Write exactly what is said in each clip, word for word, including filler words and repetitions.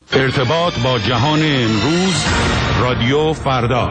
ارتباط با جهان امروز، رادیو فردا.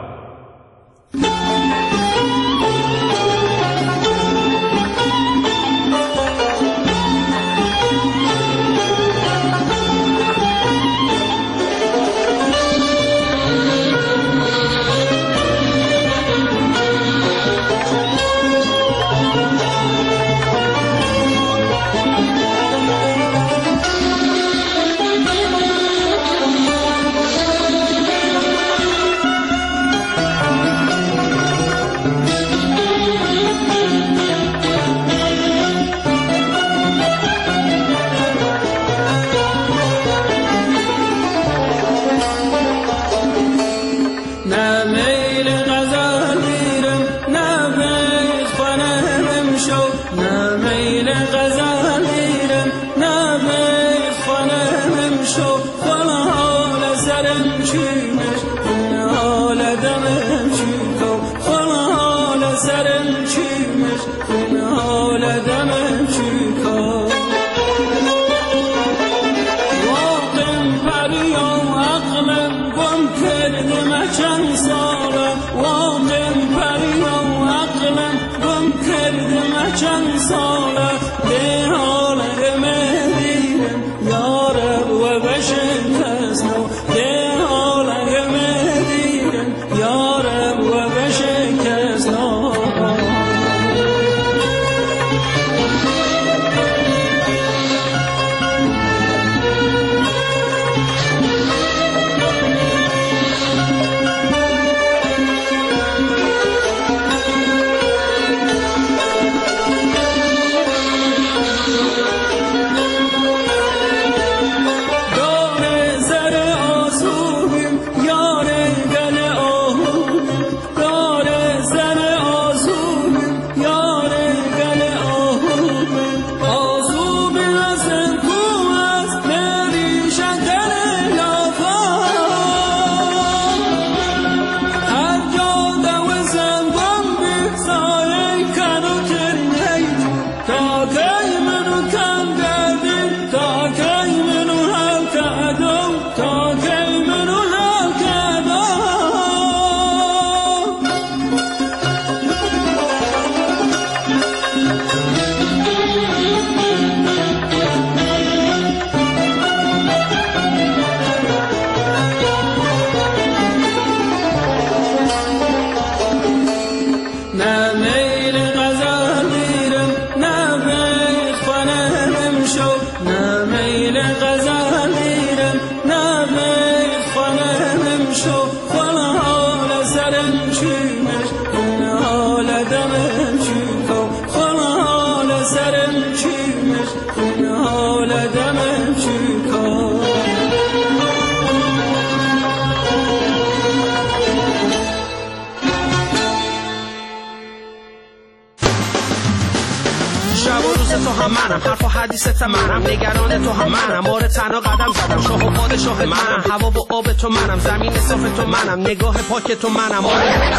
منم، حرف و حدیثت منم، نگران تو هم منم، آره تنها قدم زدم، شاه و پادشاه منم، هوا و آب تو منم، زمین صاف تو منم، نگاه پاک تو منم، آره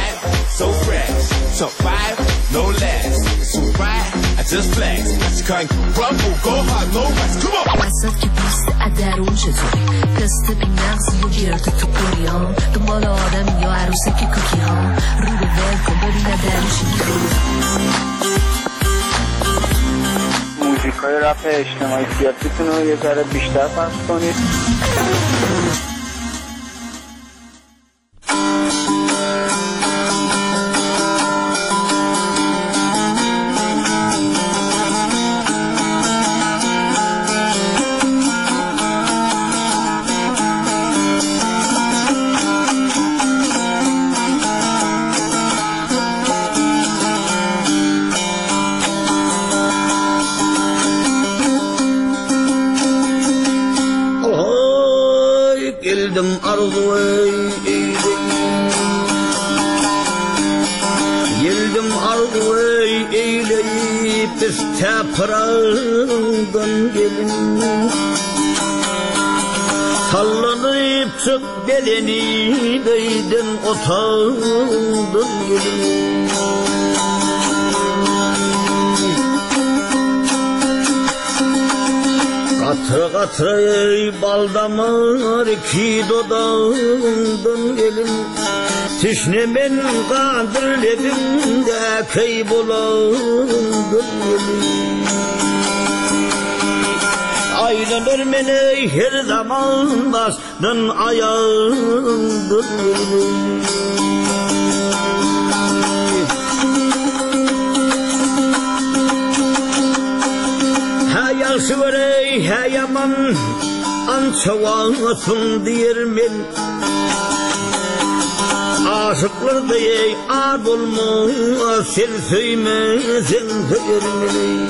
so fresh, so five, no less, so right, I just flex, you can't rumble, go hard, no rest, come on. وسط که بیست ادرون چطوری تست بی نقصی و گرد تو قریان دنبال آدم یا عروسه که کوکی ها رو به ول کن ببین ادروشی موزیکای رپ اجتماعی سیاسیتون رو یه ذره بیشتر پخش کنید. Pırağından gelin sallanıp çık beleni değdin otağından gelin Katra katra bal damar ki dodağından gelin Tişnemen kadir evimde kaybolandan gelin Aylanır mene her zaman bastan ayağından gelin Sıvırey he yaman ançavatın diyermen Aşıklar diyey ad olmaz sen söymezsen söylermen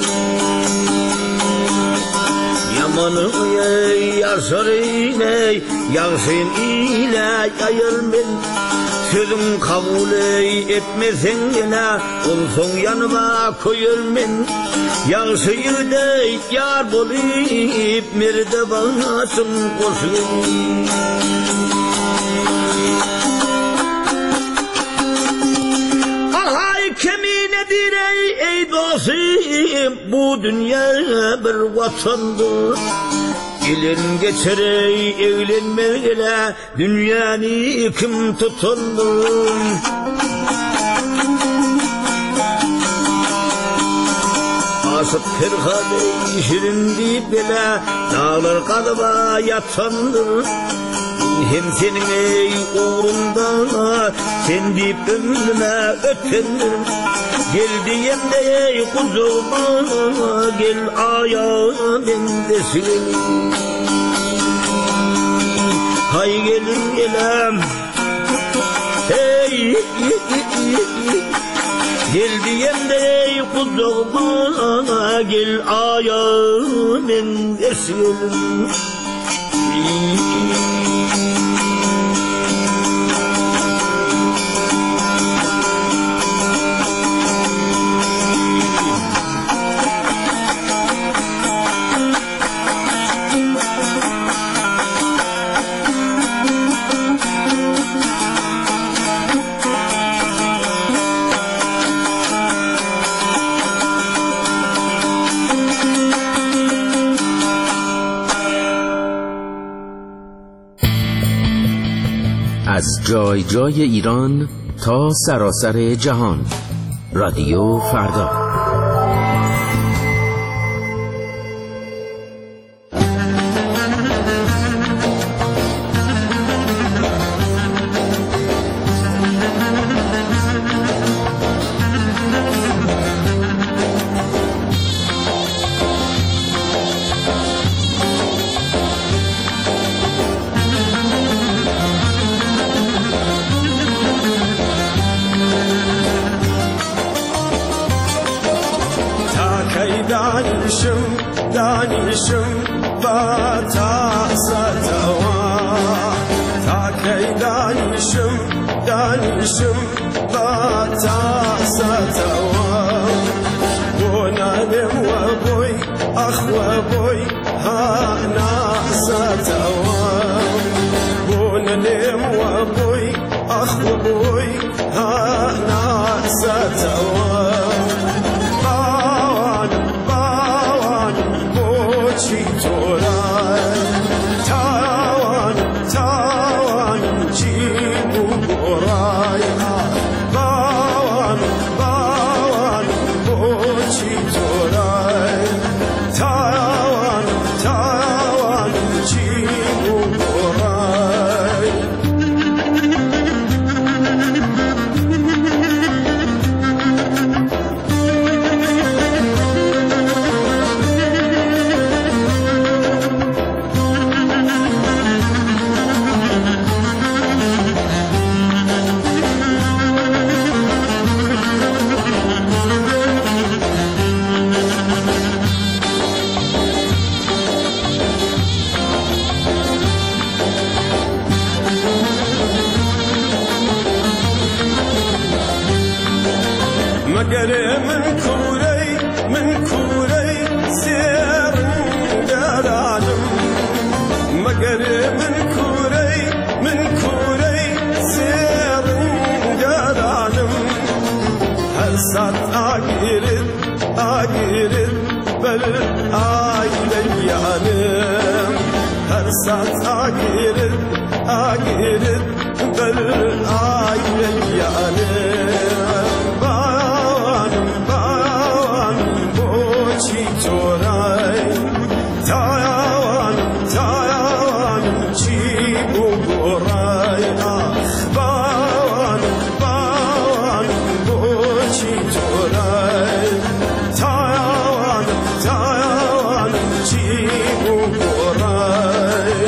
Yamanı ey yaşarın ey yaşın ile yayırmen Sözüm kabul etmesen yine olsun yanıma koyurmen Yansıyı dey yar bolayıp merde basın koşun Ahay keminedir ey ey dostum Bu dünya bir vatandır Gelin geçer ey evlenmeyle Dünyanı kim tutandır Asıp perhane şirin deyip bile Dağlar kadıma yatandır Hem senin ey uğrunda Sen deyip ömrüme ötendir Gel diyem de ey kuzuma Gel ayağa bendesin Hay gelin gelem Hey Gel diyem de ey kuzuma Gel ayağa bendesin از جای جای ایران تا سراسر جهان رادیو فردا Danışım, danışım, bata satawa. Takay danışım, danışım, bata satawa. Bonanem wa boy, ah wa boy, hana satawa. Bonanem wa boy, ah wa boy, hana satawa. Tawan, tawan, jibu boray. Bawan, bawan, bochi toray. Tawan, tawan, jibu boray. مگر من کوری من کوری سر دارم مگر من کوری من کوری سر دارم حسات آگیرد آگیرد بل آیل یانم sat agirir agirir belir ayrı yani ban ban boçi çoray tayan tayan çi buguray ban ban boçi çoray tayan tayan çi buguray.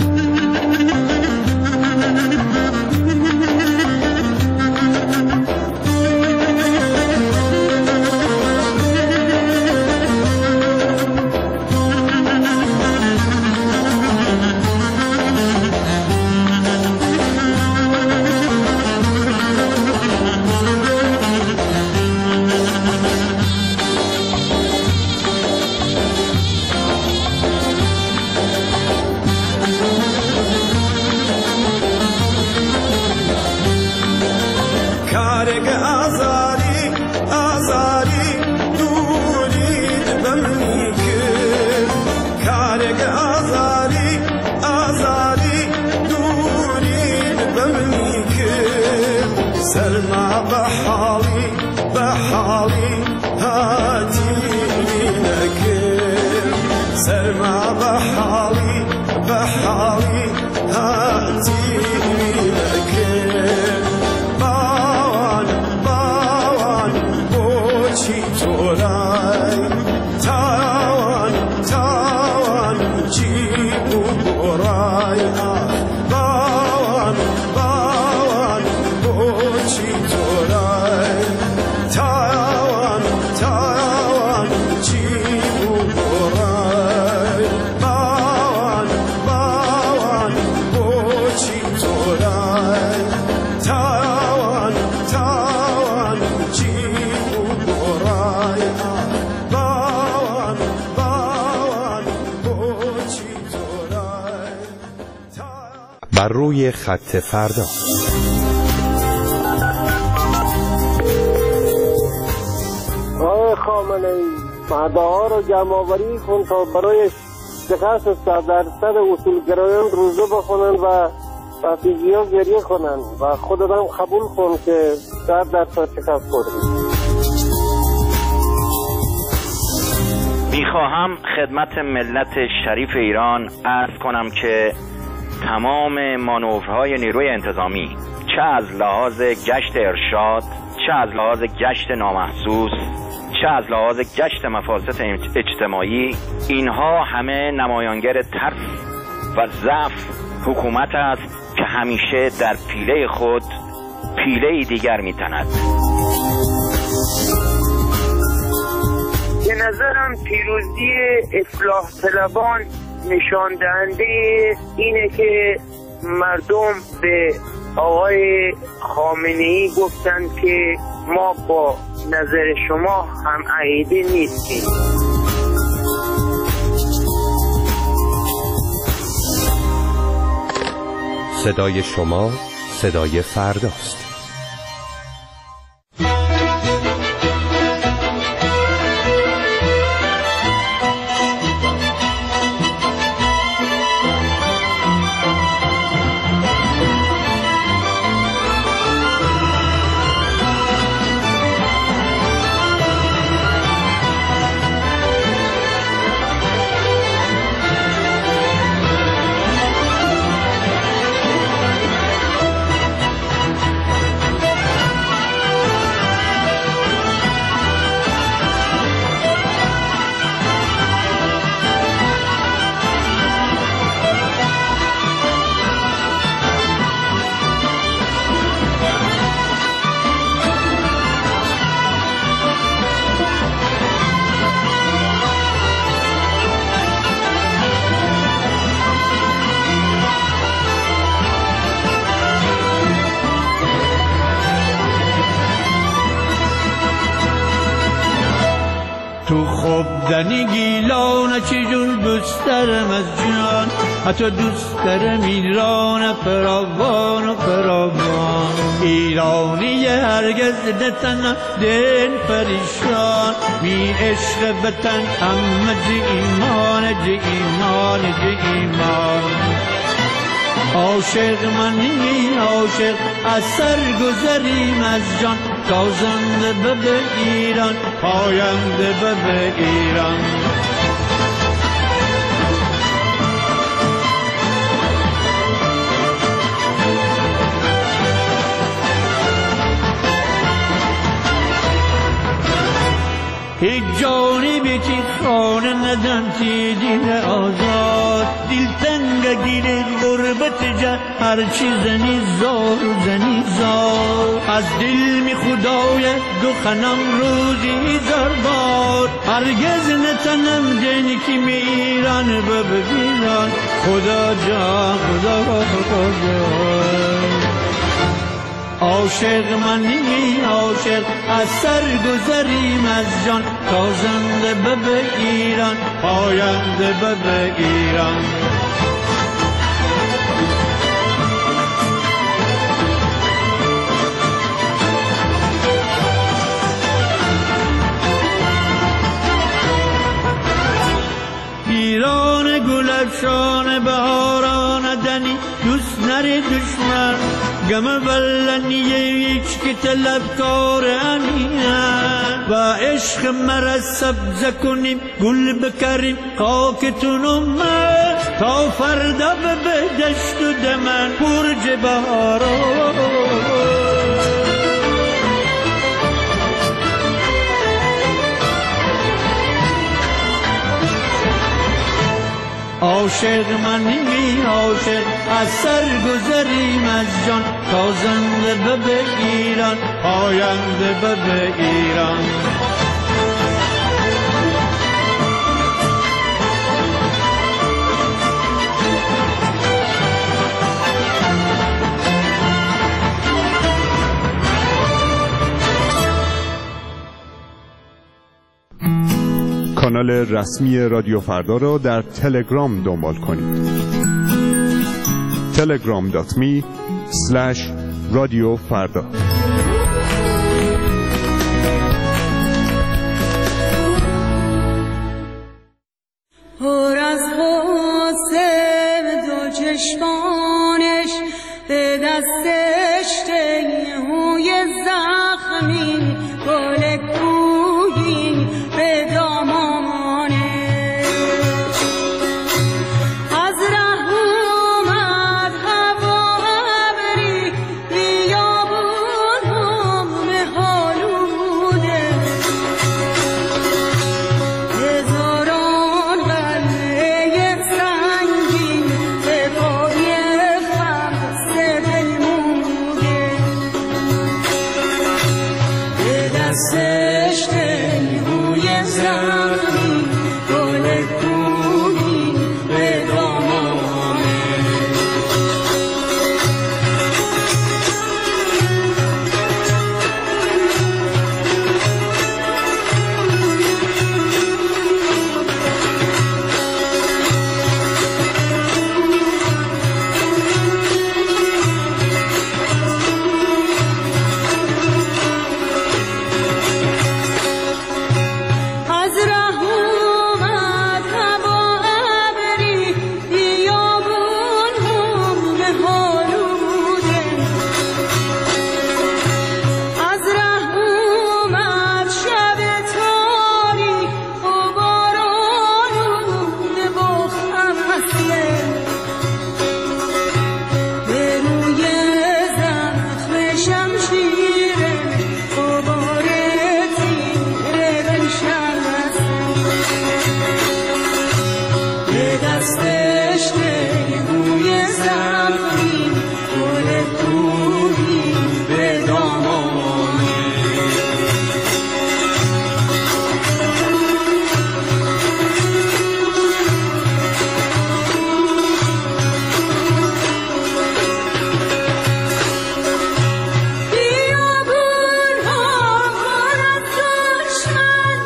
Karege azari azari durid bemnikir Karege azari azari durid bemnikir Selma bahali bahali hati minekir Selma bahali bahali hati minekir چی تولای تاوان تاوان چی بورای باوان باوان چی تولای تاوان تاوان چی بورای باوان باوان چی تولای تاوان تاوان چی بر روی خط فردا. آقای خامنه‌ای ماده ها رو جمع آوری کن تا برای شکست صد درصد اصولگرایان روزه بخونن و و فیزیا گریه کنن و خودت هم قبول کن که صد درصد شکست خوردی. میخواهم خدمت ملت شریف ایران عرض کنم که تمام مانورهای نیروی انتظامی چه از لحاظ گشت ارشاد، چه از لحاظ گشت نامحسوس، چه از لحاظ گشت مفاسد اجتماعی، اینها همه نمایانگر ترس و ضعف حکومت است که همیشه در پیله خود پیله دیگر میتند. به نظرم پیروزی اصلاح طلبان نشان دهنده اینه که مردم به آقای خامنه‌ای گفتن که ما با نظر شما هم عقیده نیستیم. صدای شما صدای فرداست. تو خوب دنی گیلان چجور دوست دارم از جان، حتی دوست دارم ایران فراوان و فراوان. ایرانی هرگز نتن دل پریشان، بی عشق وطن همه جه ایمان جه ایمان جه ایمان. عاشق منی عاشق از سر گذریم از جان تازنده به به ایران پاینده به به ایران هیچ جانی بیتی خانه ندن تی دین آزاد دل تنگ گیره غربت جا هر چی زنی زار زنی زار از دل می خدای دو خنم روزی زار بار هرگز نتنم جنی که می ایران ببیران خدا جا خدا خدا عاشق منی عاشق از سر گذریم از جان تازنده به به ایران پاینده به به ایران ایران گل افشان بهاران دنی دوست نری دشمن گم بلنیه ایچ که طلبکار امینه و عشق مرا سبز کنیم گل بکریم خاکتونم تا فردا به دشت و دمن برج بهاران عاشق منی عاشق از سر گذریم از جان تازنده به به ایران پاینده به به ایران کانال رسمی رادیو فردا را در تلگرام دنبال کنید. تلگرام دات می اسلش رادیو فردا. پر از قاسم دو چشمانش به دستش تیهوی زخمی گل کوهی به دامانش از ره اومد هوا ابری بیابون هم حالوده هزاران قلعه سنگین به پای خمسه دلموده به دستش دلهوی زخمی گل کوهی به دامانه از ره اومد هوا ابری بیابون هم به حالوده از ره اومد شب تاریک و بارانونه با خمسه به روی زخم شمشیره غبار تیره بنشسته به دستش دلهوی زخمی گل کوهی به دامانه بیابون ها پر از دشمن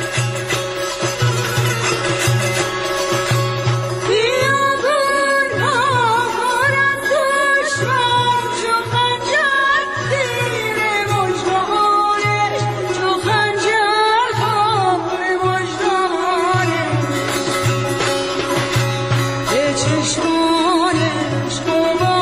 بیابون ها پر از دشمن چو خنجر زیر وجدانش چو خنجر خار وجدانش به چشمانش غبار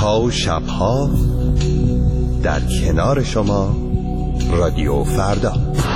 روزها و شبها در کنار شما رادیو فردا.